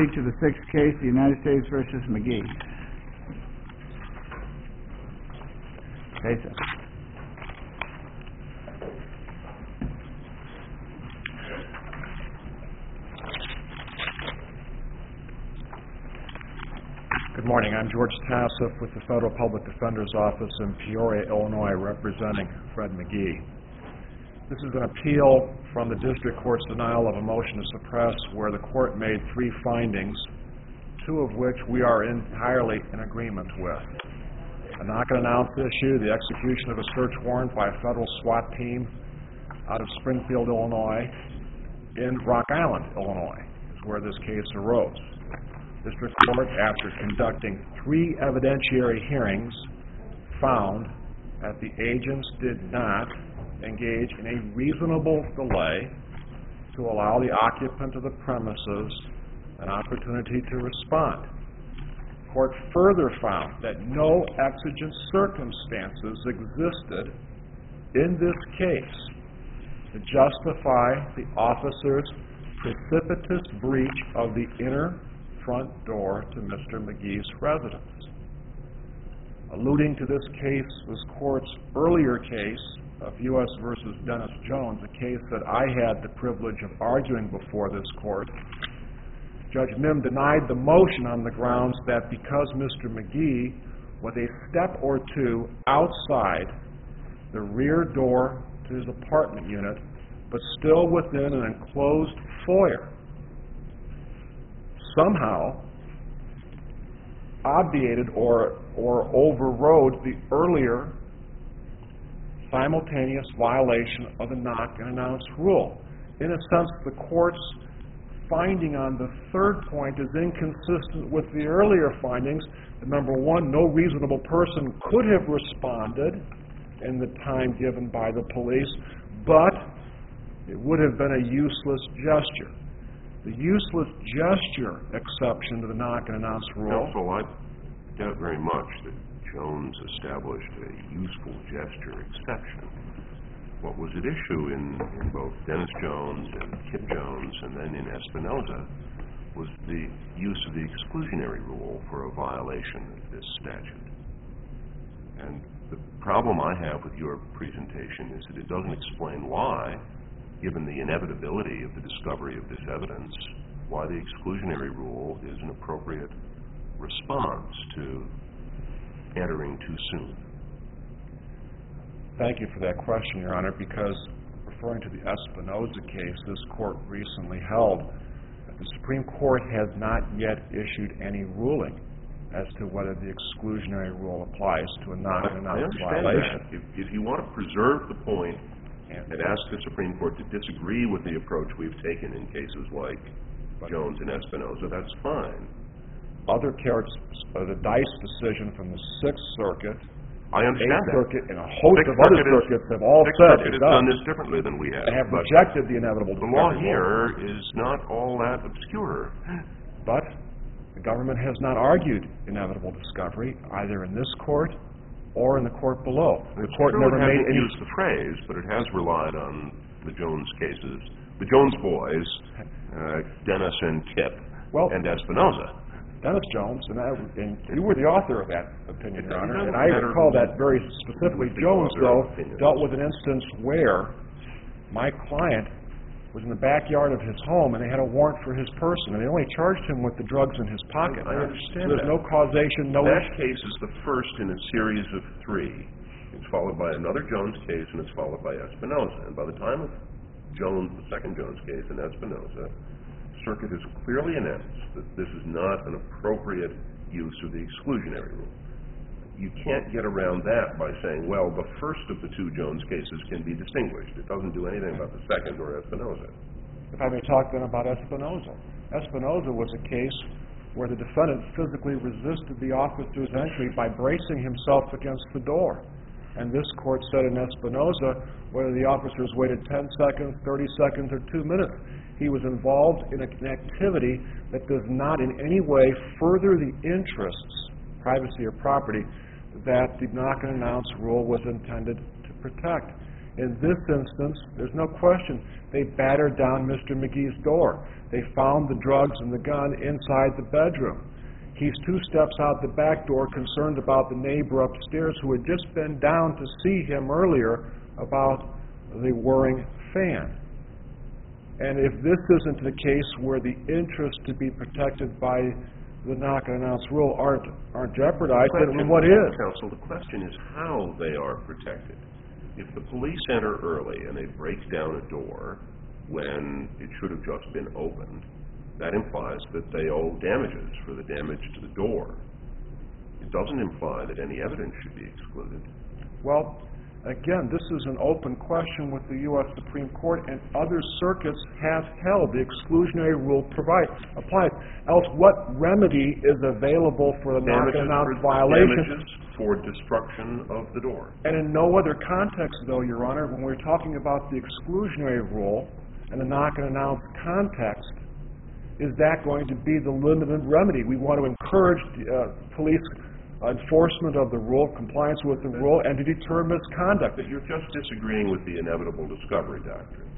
proceed to the sixth case, the United States versus McGee. Case. Good morning. I'm George Tassif with the Federal Public Defender's Office in Peoria, Illinois, representing Fred McGee. This is an appeal from the District Court's denial of a motion to suppress where the Court made three findings, two of which we are entirely in agreement with. A knock-and-announce issue, the execution of a search warrant by a federal SWAT team out of Springfield, Illinois, in Rock Island, Illinois, is where this case arose. District Court, after conducting three evidentiary hearings, found that the agents did not engage in a reasonable delay to allow the occupant of the premises an opportunity to respond. The Court further found that no exigent circumstances existed in this case to justify the officer's precipitous breach of the inner front door to Mr. McGee's residence. Alluding to this case was Court's earlier case of U.S. versus Dennis Jones, a case that I had the privilege of arguing before this Court. Judge Mim denied the motion on the grounds that because Mr. McGee was a step or two outside the rear door to his apartment unit, but still within an enclosed foyer, somehow obviated or overrode the earlier simultaneous violation of the knock-and-announce rule. In a sense, the Court's finding on the third point is inconsistent with the earlier findings. Number one, no reasonable person could have responded in the time given by the police, but it would have been a useless gesture. The useless gesture exception to the knock-and-announce rule... Counsel, I doubt very much that Jones established a useful gesture exception. What was at issue in both Dennis Jones and Kip Jones and then in Espinoza was the use of the exclusionary rule for a violation of this statute. And the problem I have with your presentation is that it doesn't explain why, given the inevitability of the discovery of this evidence, why the exclusionary rule is an appropriate response to entering too soon. Thank you for that question, Your Honor, because referring to the Espinoza case, this Court recently held that the Supreme Court has not yet issued any ruling as to whether the exclusionary rule applies to a knock-and-announce violation. If you want to preserve the point and ask the Supreme Court to disagree with the approach we've taken in cases like Jones and Espinoza, that's fine. Other courts, the Dice decision from the Sixth Circuit, I understand Eighth that. Circuit, and a host of other circuits have all said it's done this differently than we have. They have rejected the inevitable discovery. The law here is not all that obscure. But the government has not argued inevitable discovery, either in this Court or in the Court below. The Court never made any... used the phrase, but it has relied on the Jones cases, the Jones boys, Dennis and Kip, and Espinoza. Dennis Jones, and you were the author of that opinion, Your Honor, and I recall that very specifically. Jones, though, dealt with an instance where my client was in the backyard of his home, and they had a warrant for his person, and they only charged him with the drugs in his pocket. I understand There's no causation, no... That case is the first in a series of three. It's followed by another Jones case, and it's followed by Espinoza. And by the time of Jones, the second Jones case, and Espinoza, Circuit has clearly announced that this is not an appropriate use of the exclusionary rule. You can't get around that by saying, well, the first of the two Jones cases can be distinguished. It doesn't do anything about the second or Espinoza. If I may talk then about Espinoza. Espinoza was a case where the defendant physically resisted the officer's entry by bracing himself against the door. And this Court said in Espinoza, whether the officers waited 10 seconds, 30 seconds, or 2 minutes, he was involved in an activity that does not in any way further the interests, privacy or property, that the knock-and-announce rule was intended to protect. In this instance, there's no question, they battered down Mr. McGee's door. They found the drugs and the gun inside the bedroom. He's 2 steps out the back door, concerned about the neighbor upstairs who had just been down to see him earlier about the whirring fan. And if this isn't the case where the interests to be protected by the knock-and-announce rule aren't jeopardized, then what is? Counsel, the question is how they are protected. If the police enter early and they break down a door when it should have just been opened, that implies that they owe damages for the damage to the door. It doesn't imply that any evidence should be excluded. Well, again, this is an open question with the U.S. Supreme Court, and other circuits have held the exclusionary rule applies. Else, what remedy is available for the knock-and-announce violation? Damages for destruction of the door. And in no other context, though, Your Honor, when we're talking about the exclusionary rule and the knock-and-announce context, is that going to be the limited remedy? We want to encourage police enforcement of the rule, compliance with the rule, and to deter misconduct. But you're just disagreeing with the inevitable discovery doctrine.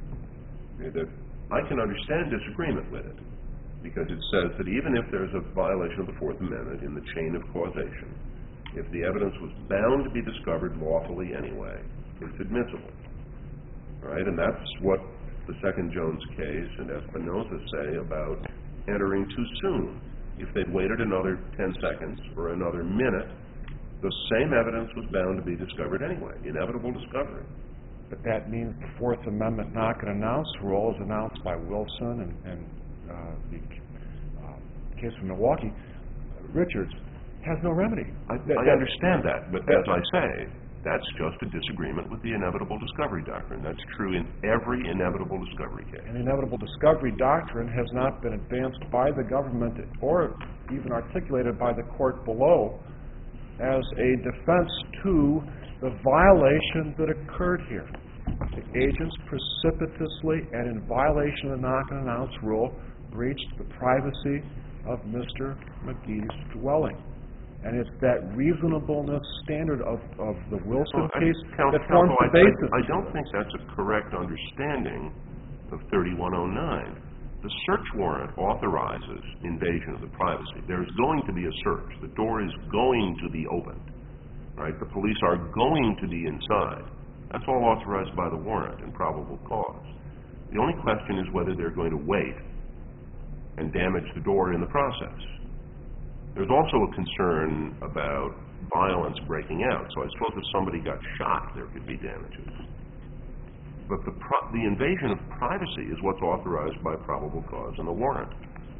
I can understand disagreement with it, because it says that even if there's a violation of the Fourth Amendment in the chain of causation, if the evidence was bound to be discovered lawfully anyway, it's admissible. Right? And that's what the second Jones case and Espinoza say about entering too soon. If they'd waited another 10 seconds or another minute, the same evidence was bound to be discovered anyway. Inevitable discovery. But that means the Fourth Amendment knock-and-announce rule, as announced by Wilson and the case from Milwaukee, Richards, has no remedy. I understand that, but as I say, that's just a disagreement with the inevitable discovery doctrine. That's true in every inevitable discovery case. And the inevitable discovery doctrine has not been advanced by the government or even articulated by the court below as a defense to the violation that occurred here. The agents precipitously and in violation of the knock-and-announce rule breached the privacy of Mr. McGee's dwelling. And it's that reasonableness standard of the Wilson case that forms the basis. I don't think that's a correct understanding of 3109. The search warrant authorizes invasion of the privacy. There's going to be a search. The door is going to be opened. Right? The police are going to be inside. That's all authorized by the warrant and probable cause. The only question is whether they're going to wait and damage the door in the process. There's also a concern about violence breaking out. So I suppose if somebody got shot, there could be damages. But the invasion of privacy is what's authorized by probable cause in the warrant.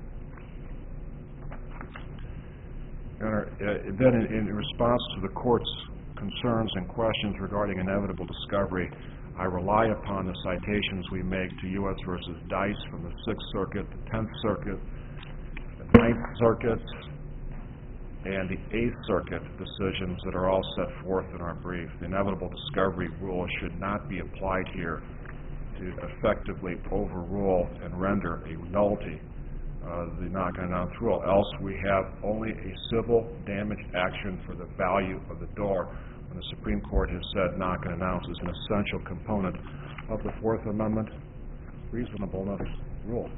Then in response to the court's concerns and questions regarding inevitable discovery, I rely upon the citations we make to U.S. v. Dice from the Sixth Circuit, the Tenth Circuit, the Ninth Circuit, and the Eighth Circuit decisions that are all set forth in our brief. The inevitable discovery rule should not be applied here to effectively overrule and render a nullity the knock-and-announce rule. Else we have only a civil damage action for the value of the door, when the Supreme Court has said knock-and-announce is an essential component of the Fourth Amendment reasonableness rule.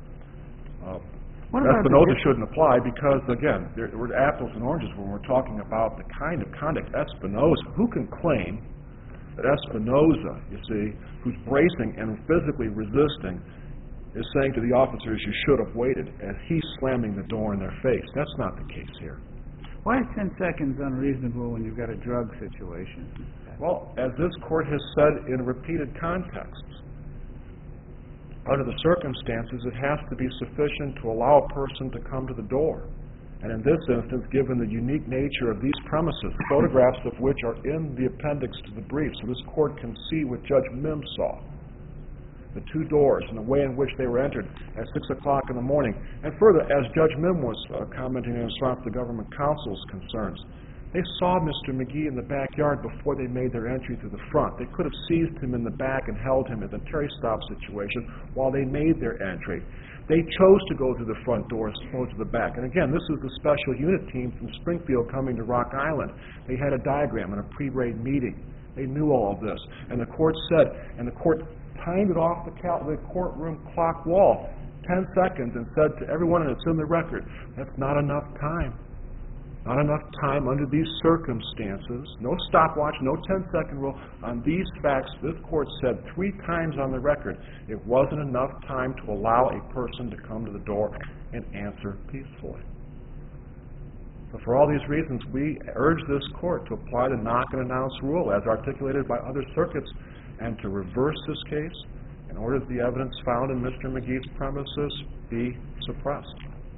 Espinoza shouldn't apply because, again, we're apples and oranges when we're talking about the kind of conduct. Espinoza, who can claim that Espinoza, you see, who's bracing and physically resisting, is saying to the officers, you should have waited, as he's slamming the door in their face? That's not the case here. Why is 10 seconds unreasonable when you've got a drug situation? Well, as this court has said in repeated contexts, under the circumstances, it has to be sufficient to allow a person to come to the door. And in this instance, given the unique nature of these premises, photographs of which are in the appendix to the brief, so this court can see what Judge Mims saw, the two doors and the way in which they were entered at 6 o'clock in the morning. And further, as Judge Mims was commenting in response to government counsel's concerns, they saw Mr. McGee in the backyard before they made their entry through the front. They could have seized him in the back and held him in a Terry stop situation while they made their entry. They chose to go through the front door as opposed to the back. And again, this is the special unit team from Springfield coming to Rock Island. They had a diagram and a pre-raid meeting. They knew all of this. And the court said, and the court timed it off the courtroom clock wall, 10 seconds, and said to everyone, and it's in the record, that's not enough time. Not enough time under these circumstances. No stopwatch, no 10-second rule. On these facts, this court said 3 times on the record, it wasn't enough time to allow a person to come to the door and answer peacefully. So for all these reasons, we urge this court to apply the knock-and-announce rule as articulated by other circuits and to reverse this case in order that the evidence found in Mr. McGee's premises be suppressed.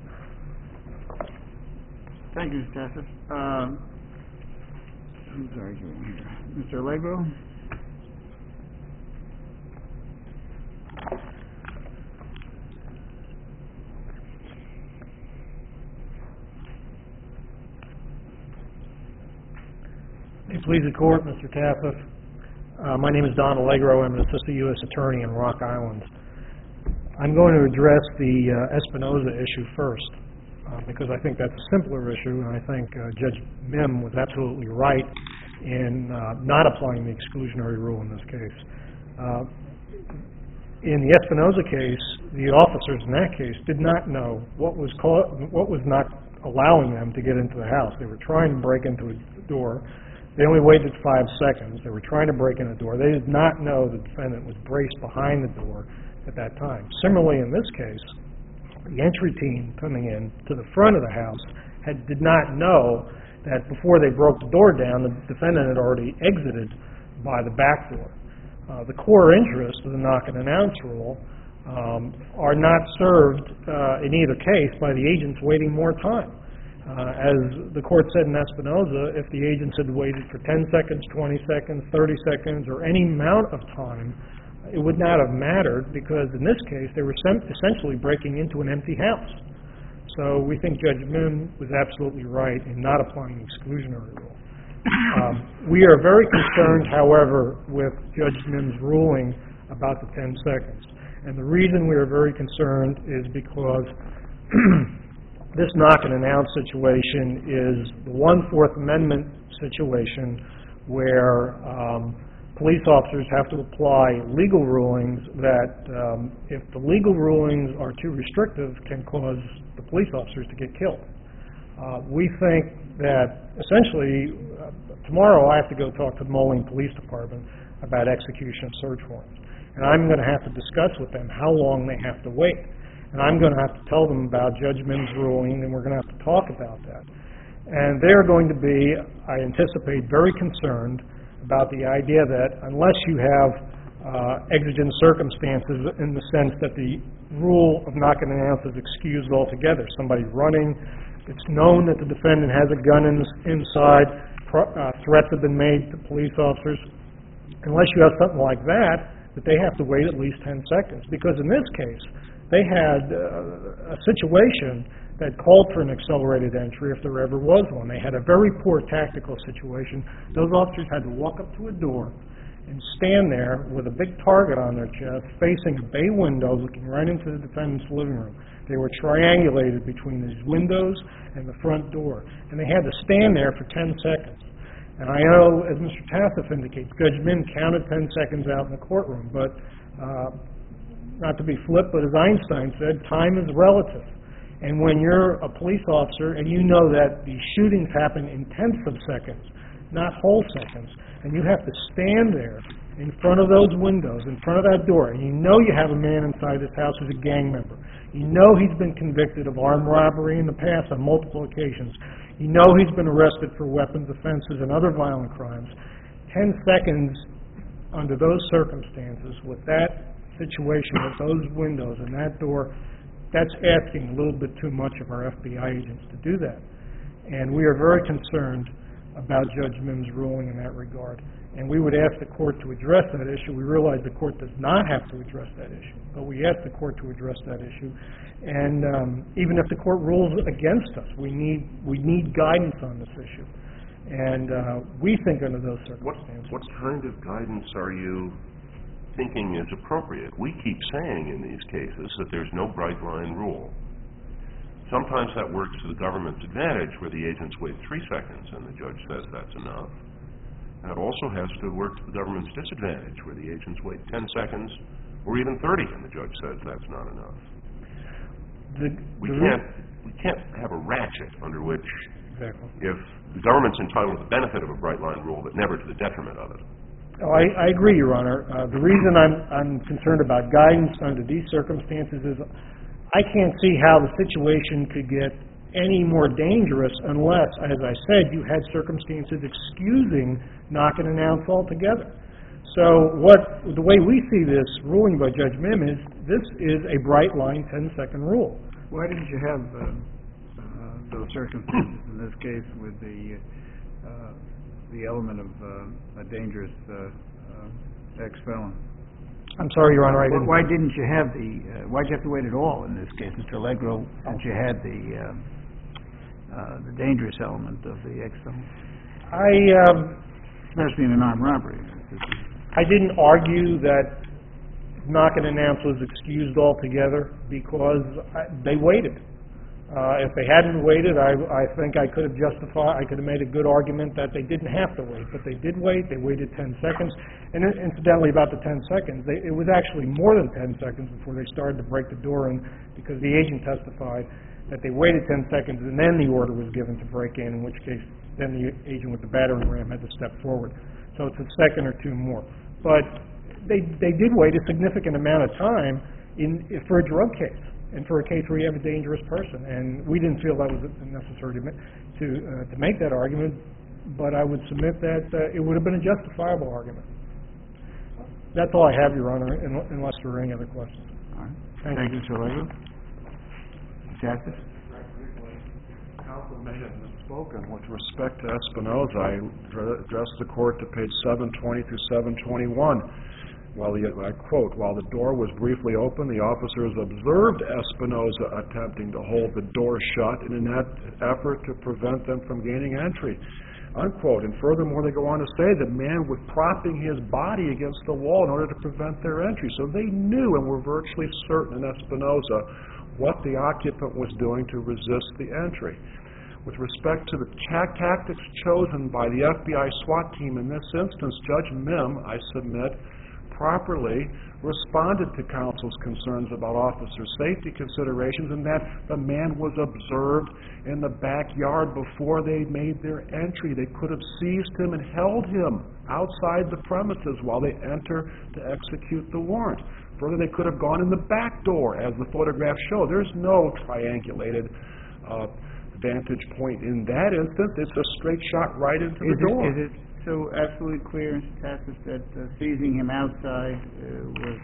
Thank you, Mr. Tassis. Who's arguing here? Mr. Allegro? May it please the Court, Mr. Tassis. My name is Don Allegro. I'm an assistant U.S. attorney in Rock Island. I'm going to address the Espinoza issue first. Because I think that's a simpler issue, and I think Judge Mim was absolutely right in not applying the exclusionary rule in this case. In the Espinoza case, the officers in that case did not know what was not allowing them to get into the house. They were trying to break into a door. They only waited 5 seconds. They were trying to break in a door. They did not know the defendant was braced behind the door at that time. Similarly, in this case, the entry team coming in to the front of the house did not know that before they broke the door down, the defendant had already exited by the back door. The core interests of the knock-and-announce rule are not served in either case by the agents waiting more time. As the court said in Espinoza, if the agents had waited for 10 seconds, 20 seconds, 30 seconds, or any amount of time, it would not have mattered because in this case they were essentially breaking into an empty house. So we think Judge Mim was absolutely right in not applying the exclusionary rule. We are very concerned, however, with Judge Mim's ruling about the 10 seconds. And the reason we are very concerned is because this knock-and-announce situation is the 1/4 Amendment situation where police officers have to apply legal rulings that, if the legal rulings are too restrictive, can cause the police officers to get killed. We think that, essentially, tomorrow I have to go talk to the Moline Police Department about execution of search warrants. And I'm going to have to discuss with them how long they have to wait. And I'm going to have to tell them about Judge Mim's ruling, and we're going to have to talk about that. And they're going to be, I anticipate, very concerned about the idea that unless you have exigent circumstances in the sense that the rule of knock-and-announce is excused altogether, somebody's running, it's known that the defendant has a gun inside, threats have been made to police officers, unless you have something like that they have to wait at least 10 seconds. Because in this case, they had a situation that called for an accelerated entry if there ever was one. They had a very poor tactical situation. Those officers had to walk up to a door and stand there with a big target on their chest, facing a bay window, looking right into the defendant's living room. They were triangulated between these windows and the front door, and they had to stand there for 10 seconds. And I know, as Mr. Tassis indicates, Judge Mim counted 10 seconds out in the courtroom, but not to be flip, but as Einstein said, time is relative. And when you're a police officer and you know that the shootings happen in tenths of seconds, not whole seconds, and you have to stand there in front of those windows, in front of that door, and you know you have a man inside this house who's a gang member. You know he's been convicted of armed robbery in the past on multiple occasions. You know he's been arrested for weapons offenses and other violent crimes. 10 seconds under those circumstances, with that situation, with those windows and that door, that's asking a little bit too much of our FBI agents to do that. And we are very concerned about Judge Mim's ruling in that regard. And we would ask the court to address that issue. We realize the court does not have to address that issue, but we ask the court to address that issue. And even if the court rules against us, we need guidance on this issue. And we think under those circumstances. What kind of guidance are you thinking is appropriate? We keep saying in these cases that there's no bright line rule. Sometimes that works to the government's advantage, where the agents wait 3 seconds and the judge says that's enough. That also has to work to the government's disadvantage, where the agents wait 10 seconds or even 30, and the judge says that's not enough. We can't have a ratchet under which, Exactly. if the government's entitled to the benefit of a bright line rule, but never to the detriment of it. Oh, I agree, Your Honor. The reason I'm concerned about guidance under these circumstances is I can't see how the situation could get any more dangerous unless, as I said, you had circumstances excusing knock and announce altogether. So the way we see this ruling by Judge Mim is this is a bright line 10-second rule. Why didn't you have those circumstances in this case with the element of a dangerous ex-felon? I'm sorry, Your Honor, I didn't... Why didn't you have why'd you have to wait at all in this case, Mr. Allegro, since you had the dangerous element of the ex-felon? Especially in an armed robbery. I didn't argue that knock and announce was excused altogether because they waited. If they hadn't waited, I think I could have made a good argument that they didn't have to wait, but they did wait. They waited 10 seconds. And incidentally, about the 10 seconds, it was actually more than 10 seconds before they started to break the door in, because the agent testified that they waited 10 seconds and then the order was given to break in which case then the agent with the battering ram had to step forward. So it's a second or two more. But they did wait a significant amount of time for a drug case and for a case where you have a dangerous person. And we didn't feel that was necessary to make that argument, but I would submit that it would have been a justifiable argument. That's all I have, Your Honor, unless there are any other questions. All right. Thank you, Mr. Allegro. Justice? Counsel may have misspoken. With respect to Espinoza, I addressed the court to page 720 through 721. I quote, while the door was briefly open, the officers observed Espinoza attempting to hold the door shut in an effort to prevent them from gaining entry, unquote. And furthermore, they go on to say the man was propping his body against the wall in order to prevent their entry. So they knew and were virtually certain in Espinoza what the occupant was doing to resist the entry. With respect to the tactics chosen by the FBI SWAT team in this instance, Judge Mim, I submit, properly responded to counsel's concerns about officer safety considerations, and that the man was observed in the backyard before they made their entry. They could have seized him and held him outside the premises while they enter to execute the warrant. Further, they could have gone in the back door, as the photographs show. There's no triangulated vantage point in that instance. It's a straight shot right into the door. Is it so absolutely clear, Mr. Tassis, that seizing him outside was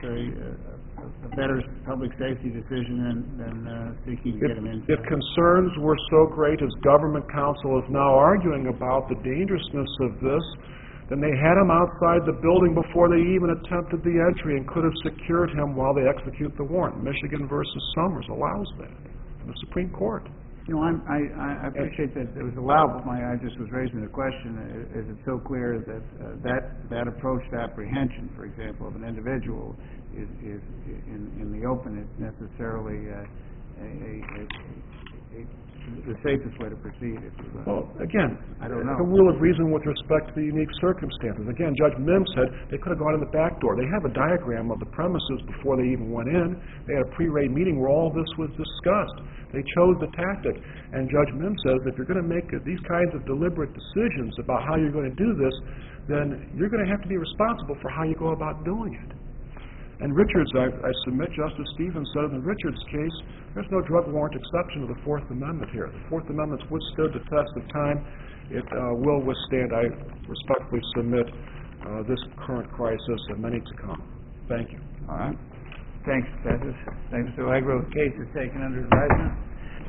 a better public safety decision than seeking to get him inside? If concerns were so great as government counsel is now arguing about the dangerousness of this, then they had him outside the building before they even attempted the entry and could have secured him while they execute the warrant. Michigan versus Summers allows that from the Supreme Court. You know, I appreciate that it was allowable. I just was raising the question, is it so clear that that approach to apprehension, for example, of an individual is in the open is necessarily the safest way to proceed? Well, again, I don't know. The rule of reason with respect to the unique circumstances. Again, Judge Mim said they could have gone in the back door. They have a diagram of the premises before they even went in. They had a pre-raid meeting where all this was discussed. They chose the tactic. And Judge Mim says if you're going to make these kinds of deliberate decisions about how you're going to do this, then you're going to have to be responsible for how you go about doing it. And Richards, I submit, Justice Stevens said in the Richards case, there's no drug warrant exception to the Fourth Amendment here. The Fourth Amendment's withstood the test of time. It will withstand, I respectfully submit, this current crisis and many to come. Thank you. All right. Thanks, Justice. Thanks, Mr. Allegro. The case is taken under advisement.